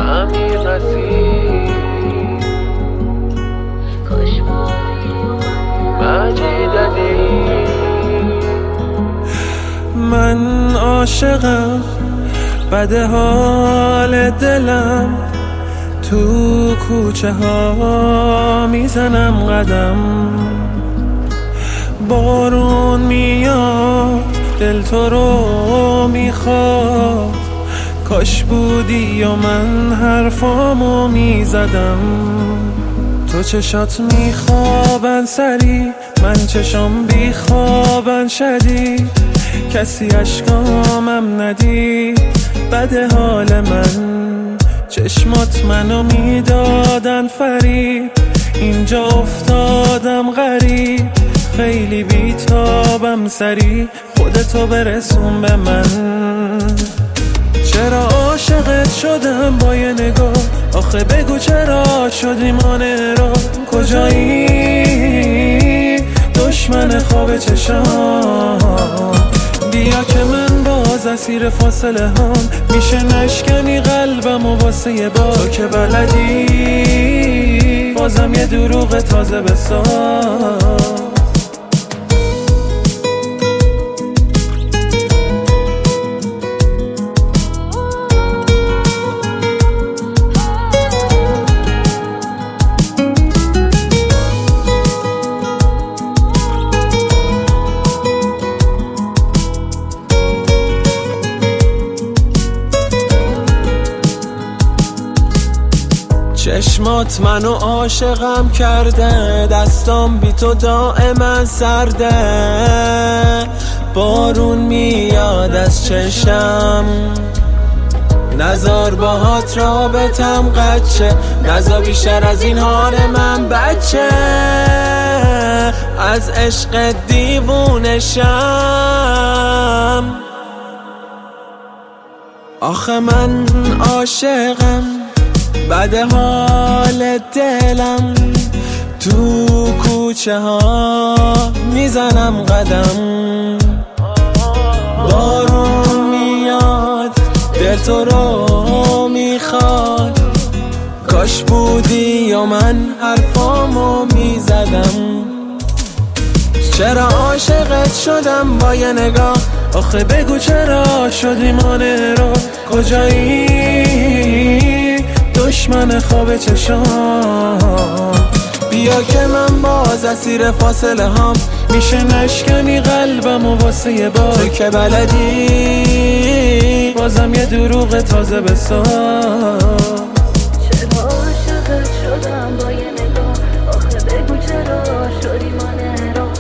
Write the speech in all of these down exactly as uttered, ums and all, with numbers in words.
امیر نصیر مجید علی. من عاشقم، بده حال دلم، تو کوچه ها میزنم قدم. بارون میاد دل تو رو میخواد، کاش بودی و من حرفامو میزدم. تو چشات میخوابن سری، من چشام بیخوابن شدی، کسی اشکامم ندی بده حال من. چشمات منو میدادن فریب، اینجا افتادم غریب، خیلی بیتابم سری، خودتو برسون به من. چرا عاشقت شدم با یه نگاه، آخه بگو چرا شدیم آن را. کجایی دشمن خواب چشام، بیا که من باز اسیر فاصله هم، میشه نشکنی قلبم و واسه یه بار. تو که بلدی بازم یه دروغ تازه بساز. چشمات منو عاشقم کرده، دستام بی تو دائما سرده. بارون میاد از چشم، نزار باهات رابطم قچه، نزار بیشتر از این حال من بچه. از عشق دیوونشم، آخه من عاشقم، بده حال دلم، تو کوچه ها میزنم قدم. بارون میاد دل تو رو میخواد، کاش بودی یا من حرفامو میزدم. چرا عاشقت شدم با یه نگاه، آخه بگو چرا شدیم آن را. کجایی دشمن خواب چشام، بیا که من باز اسیر فاصله هم، میشه نشکنی قلبم و واسه یه بار. تو که بلدی بازم یه دروغ تازه بساز. چرا عاشقت شدم با یه نگاه، آخه بگو چرا شدی من را.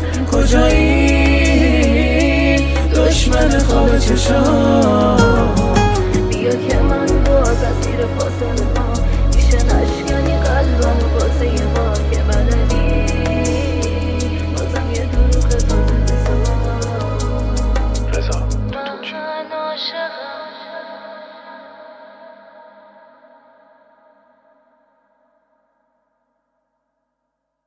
کجایی دشمن خواب چشام، بیا که من باز اسیر فاصله هم، میشه نشکنی قلبم و واسه یه